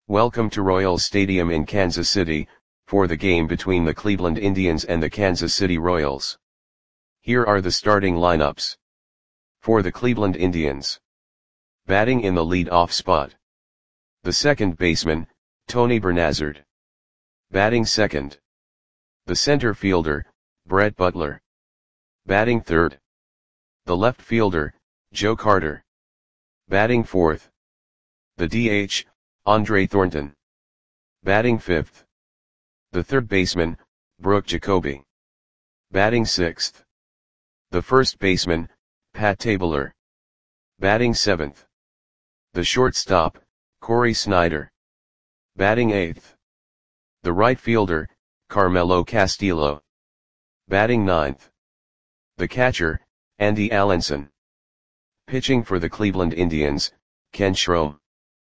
Welcome to Royals Stadium in Kansas City, for the game between the Cleveland Indians and the Kansas City Royals. Here are the starting lineups. For the Cleveland Indians. Batting in the lead-off spot. The second baseman, Tony Bernazard. Batting second. The center fielder, Brett Butler. Batting third. The left fielder, Joe Carter. Batting fourth. The DH, Andre Thornton. Batting fifth. The third baseman, Brooke Jacoby. Batting sixth. The first baseman, Pat Tabler. Batting seventh. The shortstop, Corey Snyder. Batting eighth. The right fielder, Carmelo Castillo. Batting ninth. The catcher, Andy Allenson. Pitching for the Cleveland Indians, Ken Schrom.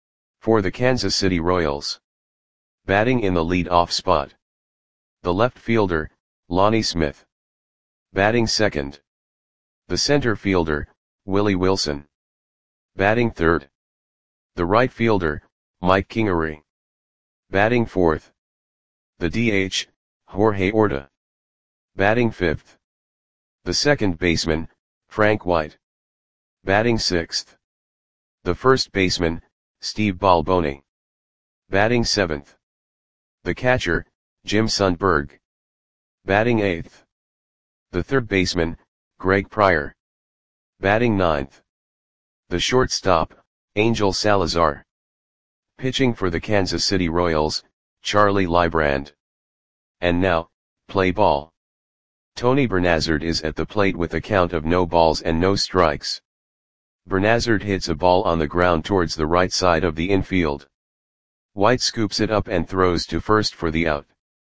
For the Kansas City Royals. Batting in the lead-off spot. The left fielder, Lonnie Smith. Batting second. The center fielder, Willie Wilson. Batting third. The right fielder, Mike Kingery. Batting fourth. The DH, Jorge Orta. Batting fifth. The second baseman, Frank White. Batting sixth. The first baseman, Steve Balboni. Batting seventh. The catcher, Jim Sundberg. Batting eighth. The third baseman, Greg Pryor. Batting ninth. The shortstop, Angel Salazar. Pitching for the Kansas City Royals, Charlie Leibrand. And now, play ball. Tony Bernazard is at the plate with a count of no balls and no strikes. Bernazard hits a ball on the ground towards the right side of the infield. White scoops it up and throws to first for the out.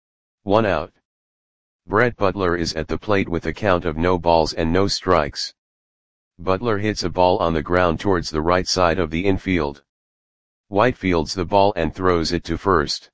1 out. Brett Butler is at the plate with a count of no balls and no strikes. Butler hits a ball on the ground towards the right side of the infield. White fields the ball and throws it to first.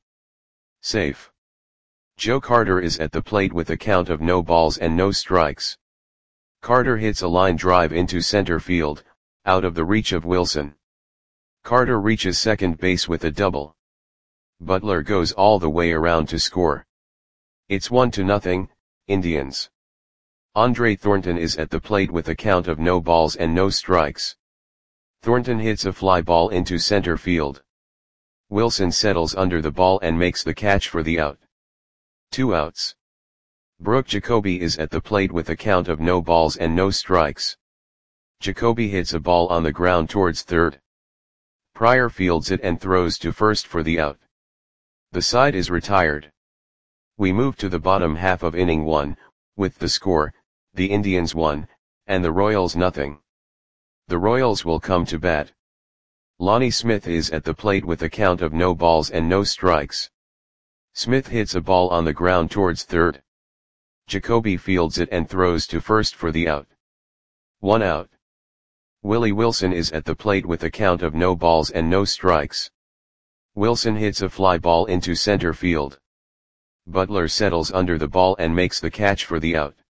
Safe. Joe Carter is at the plate with a count of no balls and no strikes. Carter hits a line drive into center field, out of the reach of Wilson. Carter reaches second base with a double. Butler goes all the way around to score. It's 1-0, Indians. Andre Thornton is at the plate with a count of no balls and no strikes. Thornton hits a fly ball into center field. Wilson settles under the ball and makes the catch for the out. 2 outs. Brooke Jacoby is at the plate with a count of no balls and no strikes. Jacoby hits a ball on the ground towards third. Pryor fields it and throws to first for the out. The side is retired. We move to the bottom half of inning 1, with the score, the Indians 1, and the Royals 0. The Royals will come to bat. Lonnie Smith is at the plate with a count of no balls and no strikes. Smith hits a ball on the ground towards third. Jacoby fields it and throws to first for the out. 1 out. Willie Wilson is at the plate with a count of no balls and no strikes. Wilson hits a fly ball into center field. Butler settles under the ball and makes the catch for the out.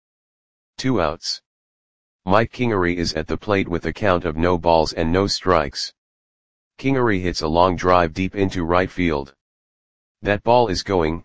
2 outs. Mike Kingery is at the plate with a count of no balls and no strikes. Kingery hits a long drive deep into right field. That ball is gone.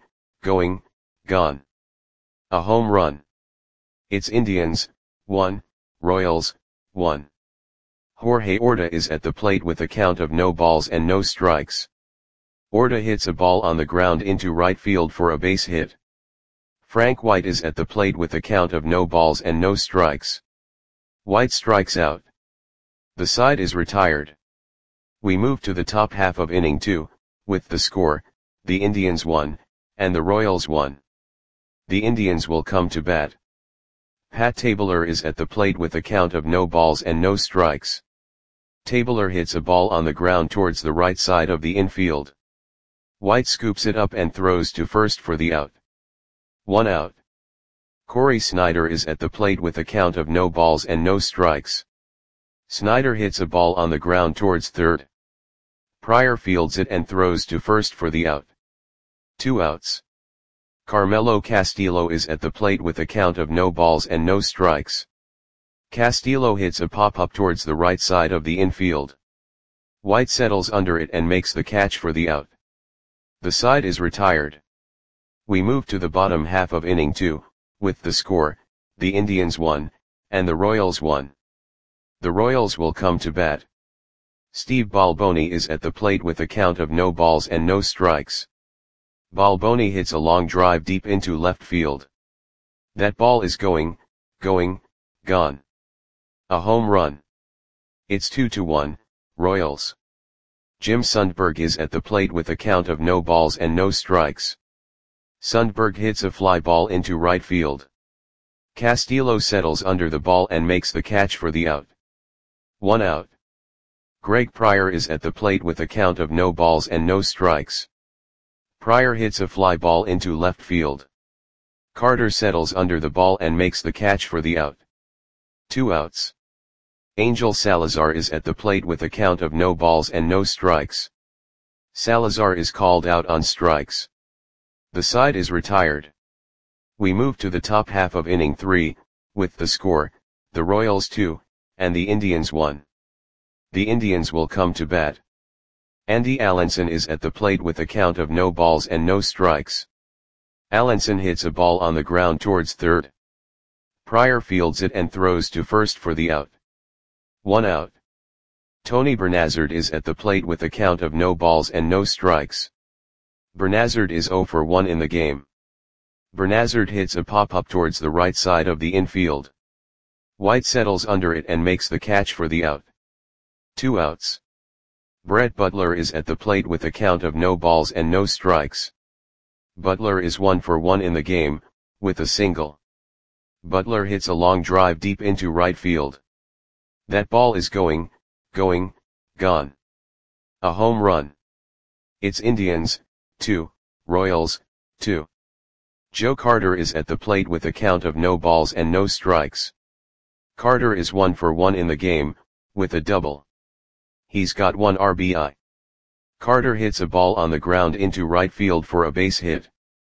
A home run. It's Indians, 1, Royals, 1. Jorge Orta is at the plate with a count of no balls and no strikes. Orta hits a ball on the ground into right field for a base hit. Frank White is at the plate with a count of no balls and no strikes. White strikes out. The side is retired. We move to the top half of inning 2, with the score, the Indians 1, and the Royals 1. The Indians will come to bat. Pat Tabler is at the plate with a count of no balls and no strikes. Tabler hits a ball on the ground towards the right side of the infield. White scoops it up and throws to first for the out. 1 out. Corey Snyder is at the plate with a count of no balls and no strikes. Snyder hits a ball on the ground towards third. Pryor fields it and throws to first for the out. 2 outs. Carmelo Castillo is at the plate with a count of no balls and no strikes. Castillo hits a pop-up towards the right side of the infield. White settles under it and makes the catch for the out. The side is retired. We move to the bottom half of inning 2, with the score, the Indians 1, and the Royals 1. The Royals will come to bat. Steve Balboni is at the plate with a count of no balls and no strikes. Balboni hits a long drive deep into left field. That ball is going, gone. A home run. It's 2-1, Royals. Jim Sundberg is at the plate with a count of no balls and no strikes. Sundberg hits a fly ball into right field. Castillo settles under the ball and makes the catch for the out. 1 out. Greg Pryor is at the plate with a count of no balls and no strikes. Pryor hits a fly ball into left field. Carter settles under the ball and makes the catch for the out. 2 outs. Angel Salazar is at the plate with a count of no balls and no strikes. Salazar is called out on strikes. The side is retired. We move to the top half of inning 3, with the score, the Royals 2, and the Indians 1. The Indians will come to bat. Andy Allenson is at the plate with a count of no balls and no strikes. Allenson hits a ball on the ground towards third. Pryor fields it and throws to first for the out. 1 out. Tony Bernazard is at the plate with a count of no balls and no strikes. Bernazard is 0 for 1 in the game. Bernazard hits a pop-up towards the right side of the infield. White settles under it and makes the catch for the out. 2 outs. Brett Butler is at the plate with a count of no balls and no strikes. Butler is 1 for 1 in the game, with a single. Butler hits a long drive deep into right field. That ball is going, gone. A home run. It's Indians, 2, Royals, 2. Joe Carter is at the plate with a count of no balls and no strikes. Carter is 1 for 1 in the game, with a double. He's got 1 RBI. Carter hits a ball on the ground into right field for a base hit.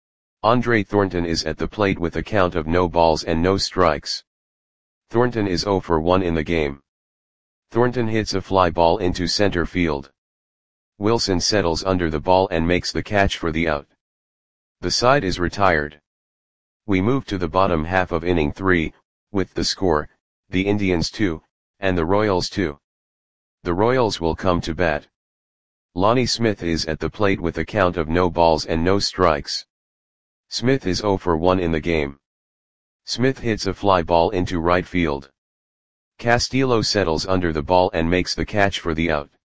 Andre Thornton is at the plate with a count of no balls and no strikes. Thornton is 0 for 1 in the game. Thornton hits a fly ball into center field. Wilson settles under the ball and makes the catch for the out. The side is retired. We move to the bottom half of inning 3, with the score, the Indians 2, and the Royals 2. The Royals will come to bat. Lonnie Smith is at the plate with a count of no balls and no strikes. Smith is 0 for 1 in the game. Smith hits a fly ball into right field. Castillo settles under the ball and makes the catch for the out.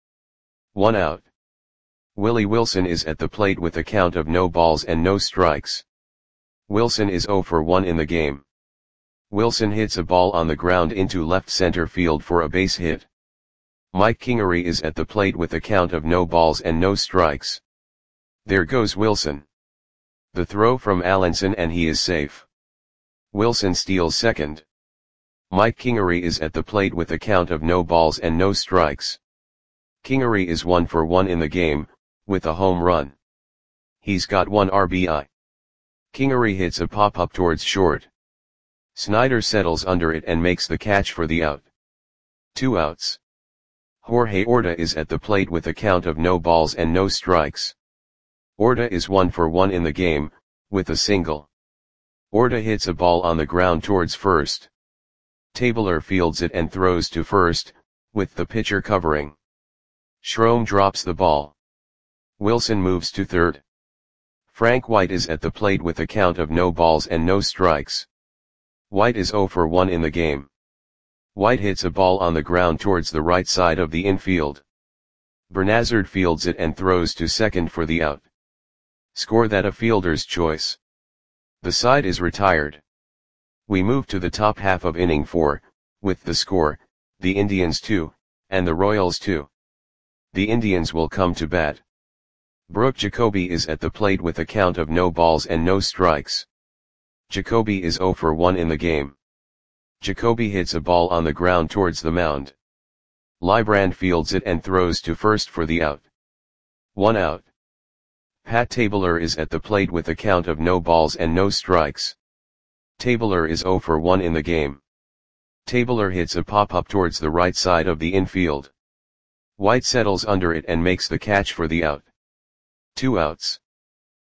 1 out. Willie Wilson is at the plate with a count of no balls and no strikes. Wilson is 0 for 1 in the game. Wilson hits a ball on the ground into left center field for a base hit. Mike Kingery is at the plate with a count of no balls and no strikes. There goes Wilson. The throw from Allenson and he is safe. Wilson steals second. Mike Kingery is at the plate with a count of no balls and no strikes. Kingery is 1 for 1 in the game, with a home run. He's got 1 RBI. Kingery hits a pop-up towards short. Snyder settles under it and makes the catch for the out. 2 outs. Jorge Orta is at the plate with a count of no balls and no strikes. Orta is 1 for 1 in the game, with a single. Orta hits a ball on the ground towards first. Tabler fields it and throws to first, with the pitcher covering. Schroem drops the ball. Wilson moves to third. Frank White is at the plate with a count of no balls and no strikes. White is 0 for 1 in the game. White hits a ball on the ground towards the right side of the infield. Bernazard fields it and throws to second for the out. Score that a fielder's choice. The side is retired. We move to the top half of inning 4, with the score, the Indians 2, and the Royals 2. The Indians will come to bat. Brooke Jacoby is at the plate with a count of no balls and no strikes. Jacoby is 0 for 1 in the game. Jacoby hits a ball on the ground towards the mound. Librand fields it and throws to first for the out. 1 out. Pat Tabler is at the plate with a count of no balls and no strikes. Tabler is 0 for 1 in the game. Tabler hits a pop-up towards the right side of the infield. White settles under it and makes the catch for the out. 2 outs.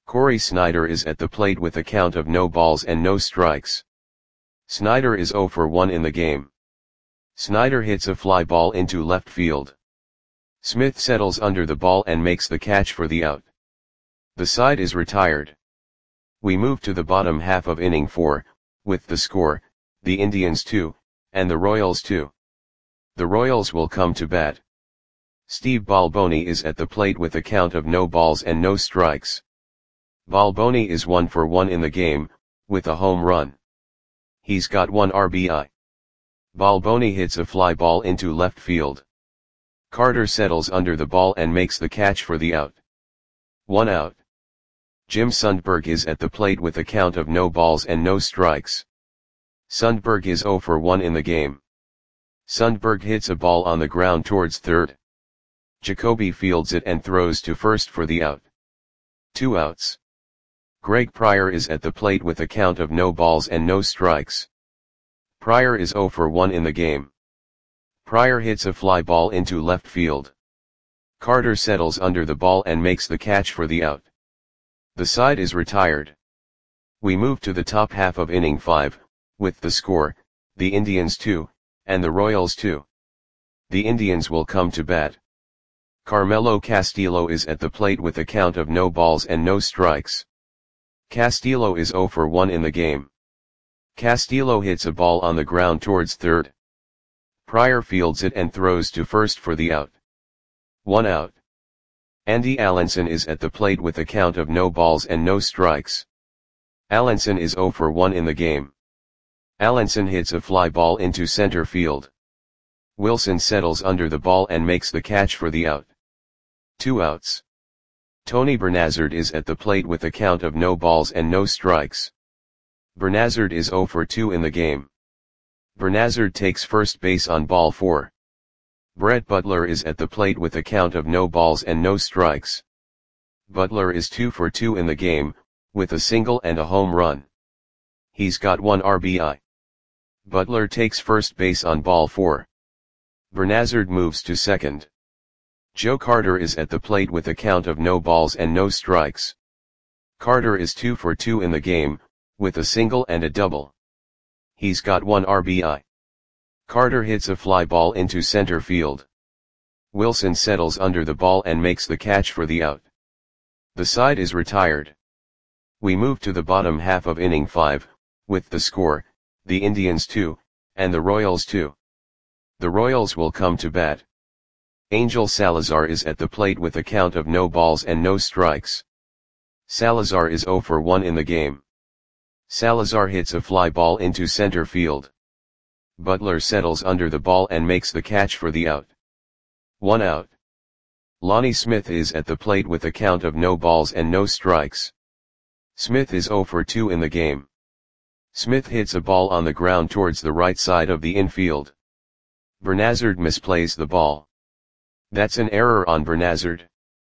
Corey Snyder is at the plate with a count of no balls and no strikes. Snyder is 0 for 1 in the game. Snyder hits a fly ball into left field. Smith settles under the ball and makes the catch for the out. The side is retired. We move to the bottom half of inning 4, with the score, the Indians 2, and the Royals 2. The Royals will come to bat. Steve Balboni is at the plate with a count of no balls and no strikes. Balboni is 1 for 1 in the game, with a home run. He's got 1 RBI. Balboni hits a fly ball into left field. Carter settles under the ball and makes the catch for the out. 1 out. Jim Sundberg is at the plate with a count of no balls and no strikes. Sundberg is 0 for 1 in the game. Sundberg hits a ball on the ground towards third. Jacoby fields it and throws to first for the out. 2 outs. Greg Pryor is at the plate with a count of no balls and no strikes. Pryor is 0 for 1 in the game. Pryor hits a fly ball into left field. Carter settles under the ball and makes the catch for the out. The side is retired. We move to the top half of inning 5, with the score, the Indians 2, and the Royals 2. The Indians will come to bat. Carmelo Castillo is at the plate with a count of no balls and no strikes. Castillo is 0 for 1 in the game. Castillo hits a ball on the ground towards third. Pryor fields it and throws to first for the out. 1 out. Andy Allenson is at the plate with a count of no balls and no strikes. Allenson is 0 for 1 in the game. Allenson hits a fly ball into center field. Wilson settles under the ball and makes the catch for the out. 2 outs. Tony Bernazard is at the plate with a count of no balls and no strikes. Bernazard is 0 for 2 in the game. Bernazard takes first base on ball 4. Brett Butler is at the plate with a count of no balls and no strikes. Butler is 2 for 2 in the game, with a single and a home run. He's got 1 RBI. Butler takes first base on ball 4. Bernazard moves to second. Joe Carter is at the plate with a count of no balls and no strikes. Carter is 2 for 2 in the game, with a single and a double. He's got 1 RBI. Carter hits a fly ball into center field. Wilson settles under the ball and makes the catch for the out. The side is retired. We move to the bottom half of inning 5, with the score, the Indians 2, and the Royals 2. The Royals will come to bat. Angel Salazar is at the plate with a count of no balls and no strikes. Salazar is 0 for 1 in the game. Salazar hits a fly ball into center field. Butler settles under the ball and makes the catch for the out. 1 out. Lonnie Smith is at the plate with a count of no balls and no strikes. Smith is 0 for 2 in the game. Smith hits a ball on the ground towards the right side of the infield. Bernazard misplays the ball. That's an error on Bernazard.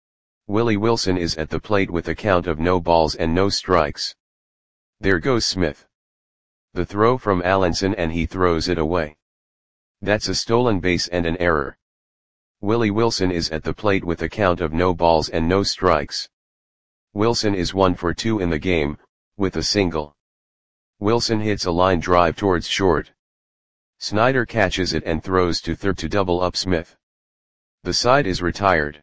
Willie Wilson is at the plate with a count of no balls and no strikes. There goes Smith. The throw from Allenson and he throws it away. That's a stolen base and an error. Willie Wilson is at the plate with a count of no balls and no strikes. Wilson is 1 for 2 in the game, with a single. Wilson hits a line drive towards short. Snyder catches it and throws to third to double up Smith. The side is retired.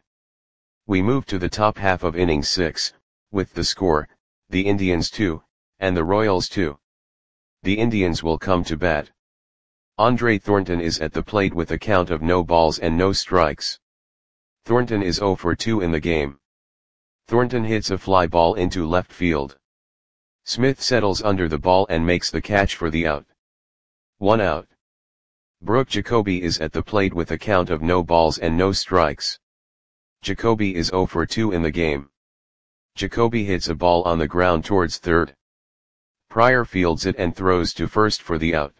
We move to the top half of inning 6, with the score, the Indians 2, and the Royals 2. The Indians will come to bat. Andre Thornton is at the plate with a count of no balls and no strikes. Thornton is 0 for 2 in the game. Thornton hits a fly ball into left field. Smith settles under the ball and makes the catch for the out. 1 out. Brooke Jacoby is at the plate with a count of no balls and no strikes. Jacoby is 0 for 2 in the game. Jacoby hits a ball on the ground towards third. Pryor fields it and throws to first for the out.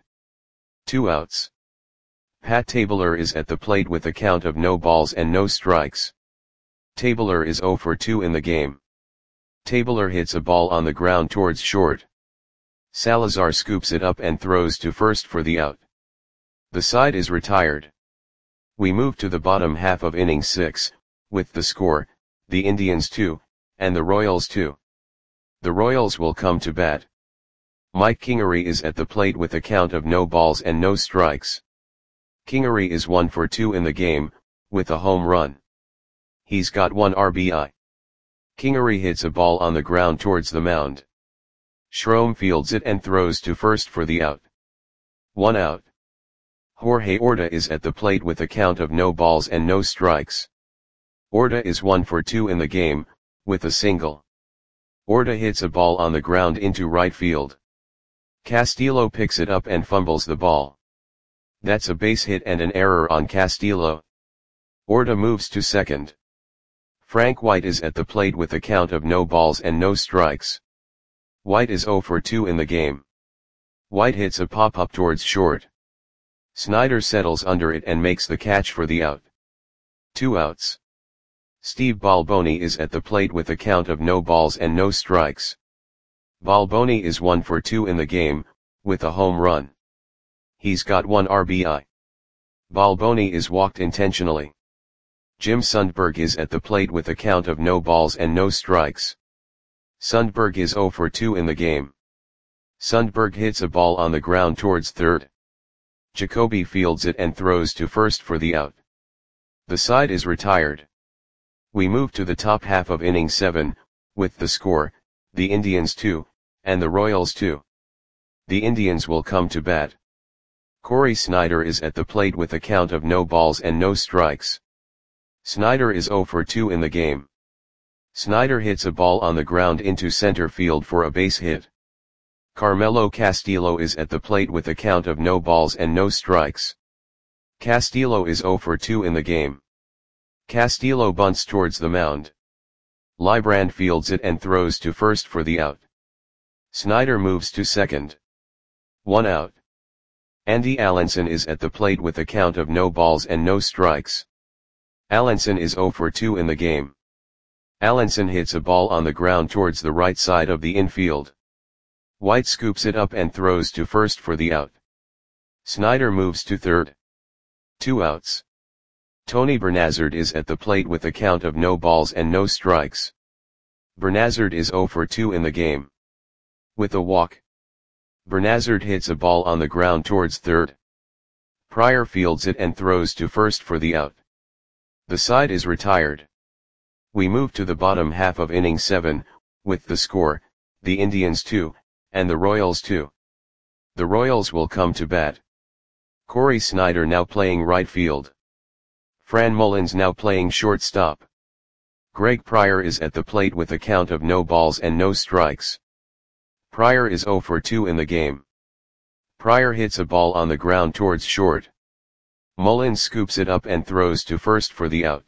2 outs. Pat Tabler is at the plate with a count of no balls and no strikes. Tabler is 0 for 2 in the game. Tabler hits a ball on the ground towards short. Salazar scoops it up and throws to first for the out. The side is retired. We move to the bottom half of inning 6, with the score, the Indians 2, and the Royals 2. The Royals will come to bat. Mike Kingery is at the plate with a count of no balls and no strikes. Kingery is 1 for 2 in the game, with a home run. He's got 1 RBI. Kingery hits a ball on the ground towards the mound. Schroem fields it and throws to first for the out. 1 out. Jorge Orta is at the plate with a count of no balls and no strikes. Orta is 1 for 2 in the game, with a single. Orta hits a ball on the ground into right field. Castillo picks it up and fumbles the ball. That's a base hit and an error on Castillo. Orta moves to second. Frank White is at the plate with a count of no balls and no strikes. White is 0 for 2 in the game. White hits a pop-up towards short. Snyder settles under it and makes the catch for the out. 2 outs. Steve Balboni is at the plate with a count of no balls and no strikes. Balboni is 1 for 2 in the game, with a home run. He's got 1 RBI. Balboni is walked intentionally. Jim Sundberg is at the plate with a count of no balls and no strikes. Sundberg is 0 for 2 in the game. Sundberg hits a ball on the ground towards third. Jacoby fields it and throws to first for the out. The side is retired. We move to the top half of inning 7, with the score, the Indians 2, and the Royals 2. The Indians will come to bat. Corey Snyder is at the plate with a count of no balls and no strikes. Snyder is 0 for 2 in the game. Snyder hits a ball on the ground into center field for a base hit. Carmelo Castillo is at the plate with a count of no balls and no strikes. Castillo is 0 for 2 in the game. Castillo bunts towards the mound. Librand fields it and throws to first for the out. Snyder moves to second. 1 out. Andy Allenson is at the plate with a count of no balls and no strikes. Allenson is 0 for 2 in the game. Allenson hits a ball on the ground towards the right side of the infield. White scoops it up and throws to first for the out. Snyder moves to third. 2 outs. Tony Bernazard is at the plate with a count of no balls and no strikes. Bernazard is 0 for 2 in the game. With a walk. Bernazard hits a ball on the ground towards third. Pryor fields it and throws to first for the out. The side is retired. We move to the bottom half of inning 7, with the score, the Indians 2, and the Royals 2. The Royals will come to bat. Corey Snyder now playing right field. Fran Mullins now playing shortstop. Greg Pryor is at the plate with a count of no balls and no strikes. Pryor is 0 for 2 in the game. Pryor hits a ball on the ground towards short. Mullins scoops it up and throws to first for the out.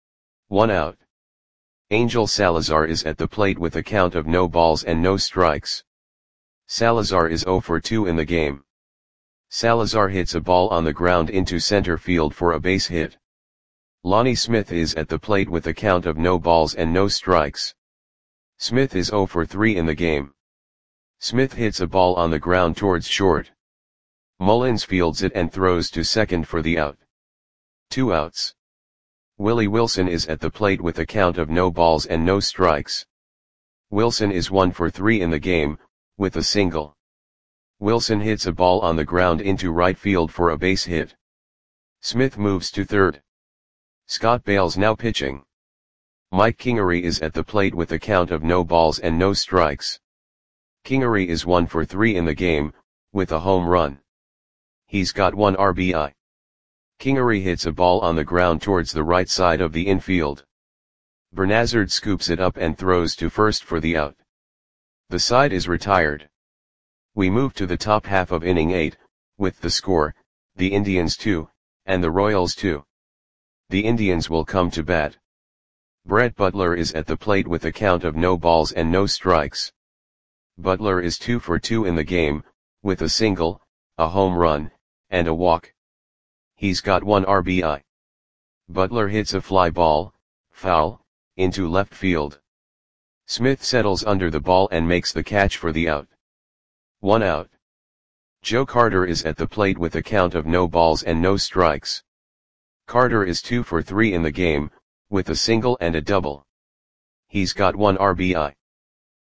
1 out. Angel Salazar is at the plate with a count of no balls and no strikes. Salazar is 0 for 2 in the game. Salazar hits a ball on the ground into center field for a base hit. Lonnie Smith is at the plate with a count of no balls and no strikes. Smith is 0 for 3 in the game. Smith hits a ball on the ground towards short. Mullins fields it and throws to second for the out. 2 outs. Willie Wilson is at the plate with a count of no balls and no strikes. Wilson is 1 for 3 in the game, with a single. Wilson hits a ball on the ground into right field for a base hit. Smith moves to third. Scott Bales now pitching. Mike Kingery is at the plate with a count of no balls and no strikes. Kingery is 1 for 3 in the game, with a home run. He's got 1 RBI. Kingery hits a ball on the ground towards the right side of the infield. Bernazard scoops it up and throws to first for the out. The side is retired. We move to the top half of inning 8, with the score, the Indians 2, and the Royals 2. The Indians will come to bat. Brett Butler is at the plate with a count of no balls and no strikes. Butler is 2 for 2 in the game, with a single, a home run, and a walk. He's got 1 RBI. Butler hits a fly ball, foul, into left field. Smith settles under the ball and makes the catch for the out. 1 out. Joe Carter is at the plate with a count of no balls and no strikes. Carter is 2 for 3 in the game, with a single and a double. He's got 1 RBI.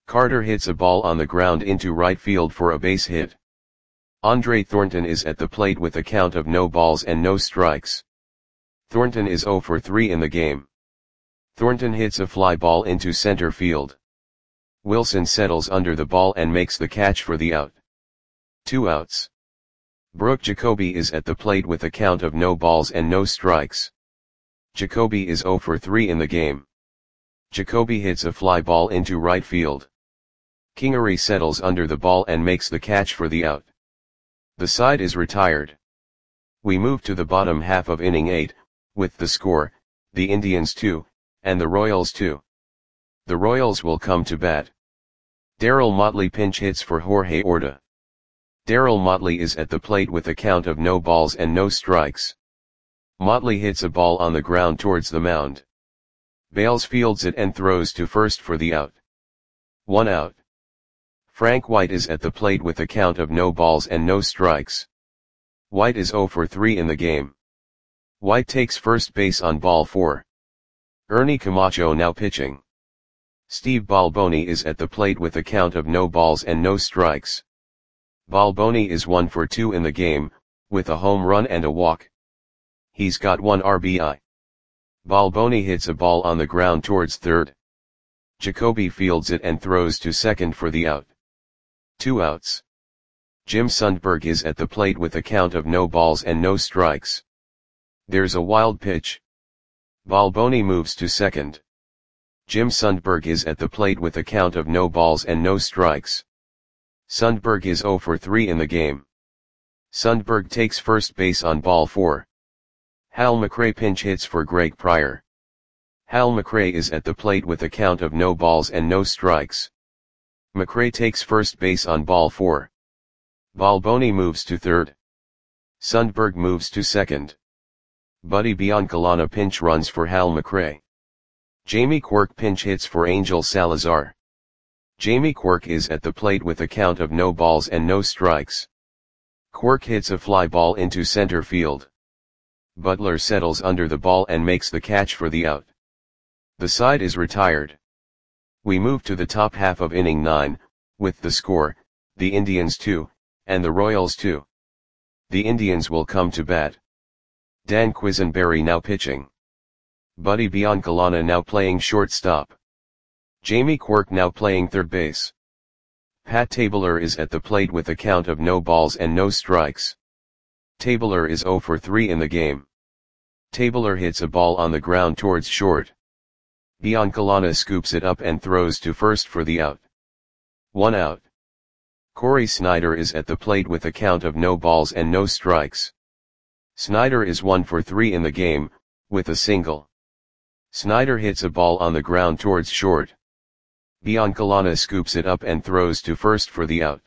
Carter hits a ball on the ground into right field for a base hit. Andre Thornton is at the plate with a count of no balls and no strikes. Thornton is 0 for 3 in the game. Thornton hits a fly ball into center field. Wilson settles under the ball and makes the catch for the out. 2 outs. Brooke Jacoby is at the plate with a count of no balls and no strikes. Jacoby is 0 for 3 in the game. Jacoby hits a fly ball into right field. Kingery settles under the ball and makes the catch for the out. The side is retired. We move to the bottom half of inning 8, with the score, the Indians 2, and the Royals 2. The Royals will come to bat. Darryl Motley pinch hits for Jorge Orta. Darryl Motley is at the plate with a count of no balls and no strikes. Motley hits a ball on the ground towards the mound. Bales fields it and throws to first for the out. 1 out. Frank White is at the plate with a count of no balls and no strikes. White is 0 for 3 in the game. White takes first base on ball 4. Ernie Camacho now pitching. Steve Balboni is at the plate with a count of no balls and no strikes. Balboni is 1 for 2 in the game, with a home run and a walk. He's got 1 RBI. Balboni hits a ball on the ground towards third. Jacoby fields it and throws to second for the out. 2 outs. Jim Sundberg is at the plate with a count of no balls and no strikes. There's a wild pitch. Balboni moves to second. Jim Sundberg is at the plate with a count of no balls and no strikes. Sundberg is 0 for 3 in the game. Sundberg takes first base on ball 4. Hal McRae pinch hits for Greg Pryor. Hal McRae is at the plate with a count of no balls and no strikes. McRae takes first base on ball 4. Balboni moves to third. Sundberg moves to second. Buddy Biancalana pinch runs for Hal McRae. Jamie Quirk pinch hits for Angel Salazar. Jamie Quirk is at the plate with a count of no balls and no strikes. Quirk hits a fly ball into center field. Butler settles under the ball and makes the catch for the out. The side is retired. We move to the top half of inning 9, with the score, the Indians 2, and the Royals 2. The Indians will come to bat. Dan Quisenberry now pitching. Buddy Biancalana now playing shortstop. Jamie Quirk now playing third base. Pat Tabler is at the plate with a count of no balls and no strikes. Tabler is 0 for 3 in the game. Tabler hits a ball on the ground towards short. Biancalana scoops it up and throws to first for the out. 1 out. Corey Snyder is at the plate with a count of no balls and no strikes. Snyder is 1 for 3 in the game, with a single. Snyder hits a ball on the ground towards short. Biancalana scoops it up and throws to first for the out.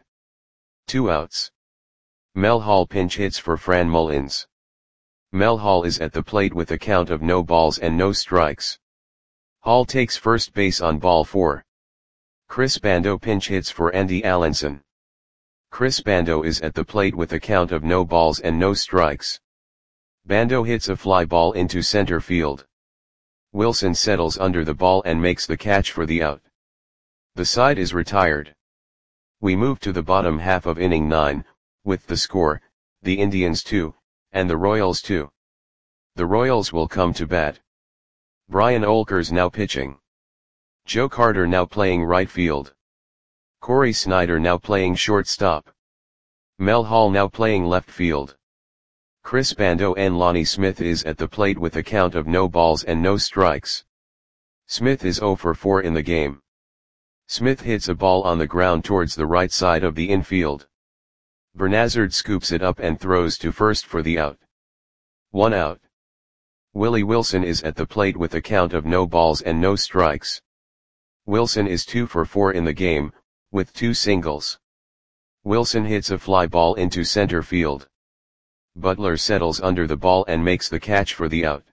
2 outs. Mel Hall pinch hits for Fran Mullins. Mel Hall is at the plate with a count of no balls and no strikes. Hall takes first base on ball 4. Chris Bando pinch hits for Andy Allenson. Chris Bando is at the plate with a count of no balls and no strikes. Bando hits a fly ball into center field. Wilson settles under the ball and makes the catch for the out. The side is retired. We move to the bottom half of inning 9, with the score, the Indians 2, and the Royals 2. The Royals will come to bat. Brian Olkers now pitching. Joe Carter now playing right field. Corey Snyder now playing shortstop. Mel Hall now playing left field. Chris Bando and Lonnie Smith is at the plate with a count of no balls and no strikes. Smith is 0 for 4 in the game. Smith hits a ball on the ground towards the right side of the infield. Bernazard scoops it up and throws to first for the out. 1 out. Willie Wilson is at the plate with a count of no balls and no strikes. Wilson is 2 for 4 in the game, with 2 singles. Wilson hits a fly ball into center field. Butler settles under the ball and makes the catch for the out.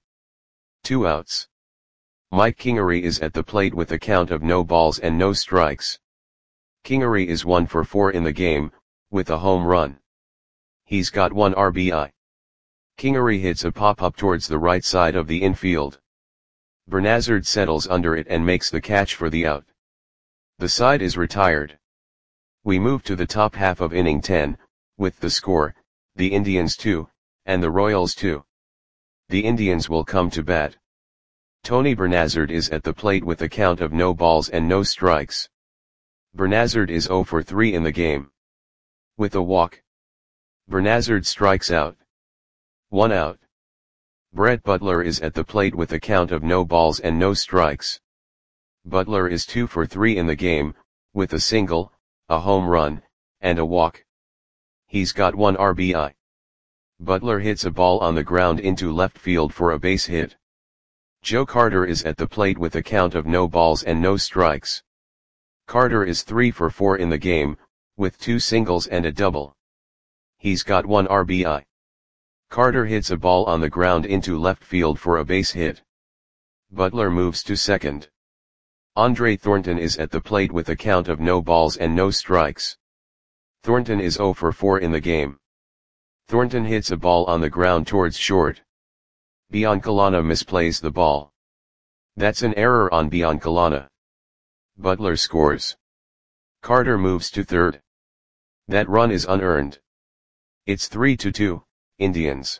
2 outs. Mike Kingery is at the plate with a count of no balls and no strikes. Kingery is 1 for 4 in the game, with a home run. He's got 1 RBI. Kingery hits a pop-up towards the right side of the infield. Bernazard settles under it and makes the catch for the out. The side is retired. We move to the top half of inning 10, with the score, the Indians 2, and the Royals 2. The Indians will come to bat. Tony Bernazard is at the plate with a count of no balls and no strikes. Bernazard is 0 for 3 in the game. With a walk, Bernazard strikes out. 1 out. Brett Butler is at the plate with a count of no balls and no strikes. Butler is 2 for 3 in the game, with a single, a home run, and a walk. He's got 1 RBI. Butler hits a ball on the ground into left field for a base hit. Joe Carter is at the plate with a count of no balls and no strikes. Carter is 3 for 4 in the game, with 2 singles and a double. He's got 1 RBI. Carter hits a ball on the ground into left field for a base hit. Butler moves to second. Andre Thornton is at the plate with a count of no balls and no strikes. Thornton is 0 for 4 in the game. Thornton hits a ball on the ground towards short. Biancalana misplays the ball. That's an error on Biancalana. Butler scores. Carter moves to third. That run is unearned. It's 3-2, Indians.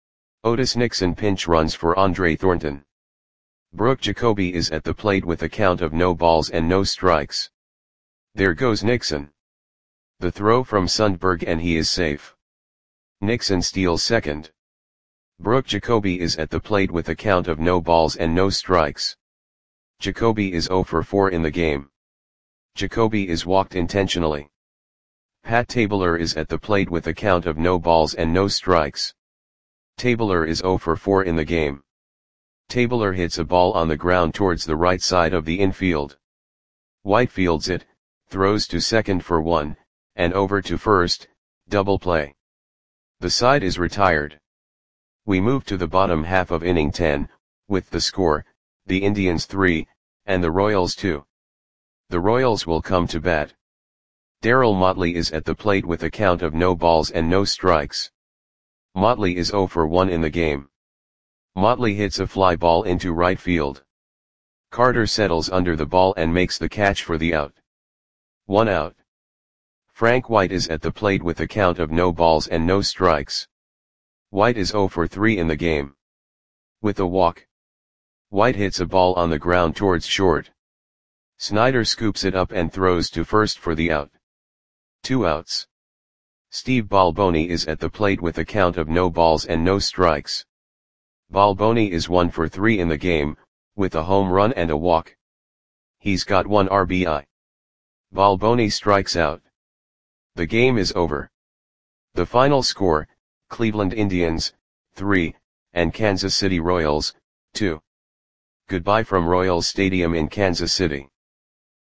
Otis Nixon pinch runs for Andre Thornton. Brooke Jacoby is at the plate with a count of no balls and no strikes. There goes Nixon. The throw from Sundberg and he is safe. Nixon steals second. Brooke Jacoby is at the plate with a count of no balls and no strikes. Jacoby is 0 for 4 in the game. Jacoby is walked intentionally. Pat Tabler is at the plate with a count of no balls and no strikes. Tabler is 0 for 4 in the game. Tabler hits a ball on the ground towards the right side of the infield. White fields it, throws to second for 1, and over to first, double play. The side is retired. We move to the bottom half of inning 10, with the score, the Indians 3, and the Royals 2. The Royals will come to bat. Darryl Motley is at the plate with a count of no balls and no strikes. Motley is 0 for 1 in the game. Motley hits a fly ball into right field. Carter settles under the ball and makes the catch for the out. 1 out. Frank White is at the plate with a count of no balls and no strikes. White is 0 for 3 in the game. With a walk, White hits a ball on the ground towards short. Snyder scoops it up and throws to first for the out. 2 outs. Steve Balboni is at the plate with a count of no balls and no strikes. Balboni is 1 for 3 in the game, with a home run and a walk. He's got 1 RBI. Balboni strikes out. The game is over. The final score, Cleveland Indians, 3, and Kansas City Royals, 2. Goodbye from Royals Stadium in Kansas City.